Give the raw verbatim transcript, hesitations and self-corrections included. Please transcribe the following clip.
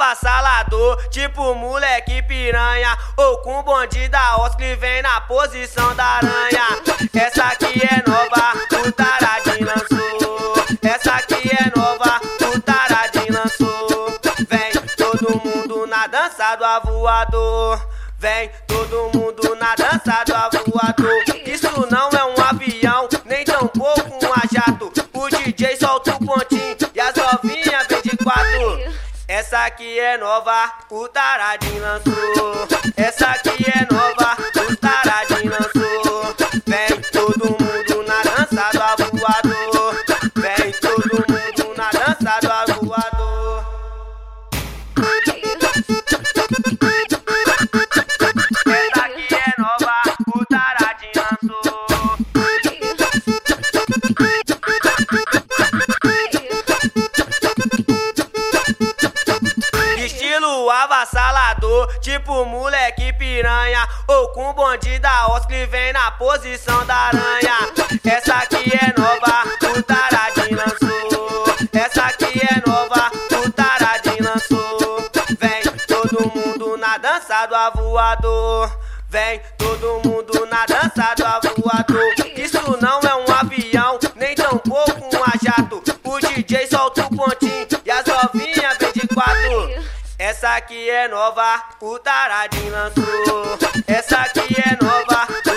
avassalador, tipo moleque piranha, ou com bonde da Oscar vem na posição da aranha. Essa aqui é nova, o Taradinho lançou. Essa aqui é nova, o Taradinho lançou. Vem todo mundo na dança do avoador. Vem todo mundo na dança do avoador. Isso não é um avião, nem tampouco um jato. O D J solta o pontinho e as novinhas vem de quatro. Essa aqui é nova, o Taradinho lançou. Essa aqui é nova, o Taradinho lançou. Vem todo mundo na dança do avoador. Vem todo mundo na dança do avoador. Essa aqui é nova, o Taradinho lançou. Estilo avassalador, tipo moleque piranha, ou com bonde da Oscar vem na posição da aranha. Essa aqui é nova, o Taradinho lançou. Essa aqui é nova, o Taradinho lançou. Vem todo mundo na dança do avoador. Vem todo mundo na dança do avoador. Isso não é um avião, nem tampouco um jato. O D J solta o pontinho e as novinhas vem de quatro. Essa aqui é nova, o Taradinho lançou. Essa aqui é nova,